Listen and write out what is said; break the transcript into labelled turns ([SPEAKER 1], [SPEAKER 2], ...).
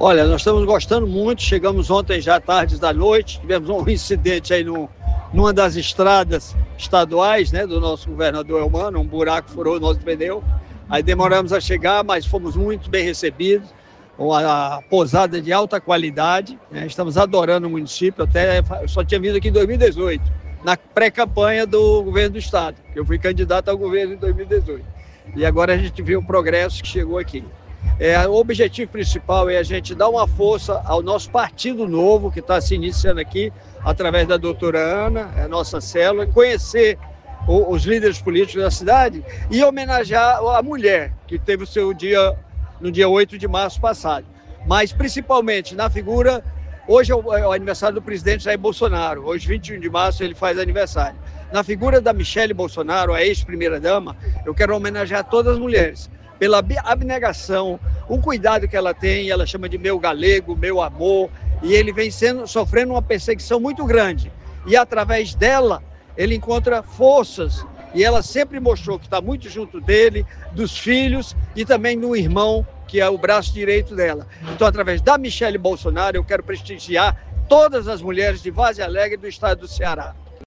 [SPEAKER 1] Olha, nós estamos gostando muito, chegamos ontem já tarde da noite, tivemos um incidente aí numa das estradas estaduais, né, do nosso governador Eumano, um buraco furou o nosso pneu, aí demoramos a chegar, mas fomos muito bem recebidos, uma pousada de alta qualidade, né, estamos adorando o município, eu só tinha vindo aqui em 2018, na pré-campanha do governo do estado, eu fui candidato ao governo em 2018, e agora a gente viu o progresso que chegou aqui. O objetivo principal é a gente dar uma força ao nosso Partido Novo, que está se iniciando aqui, através da doutora Ana, a nossa célula, conhecer os líderes políticos da cidade e homenagear a mulher, que teve o seu dia no dia 8 de março passado. Mas, principalmente, na figura, hoje é o aniversário do presidente Jair Bolsonaro, hoje, 21 de março, ele faz aniversário. Na figura da Michele Bolsonaro, a ex-primeira-dama, eu quero homenagear todas as mulheres, pela abnegação, o cuidado que ela tem, ela chama de meu galego, meu amor, e ele vem sofrendo uma perseguição muito grande. E através dela, ele encontra forças, e ela sempre mostrou que está muito junto dele, dos filhos e também do irmão, que é o braço direito dela. Então, através da Michele Bolsonaro, eu quero prestigiar todas as mulheres de Várzea Alegre do estado do Ceará.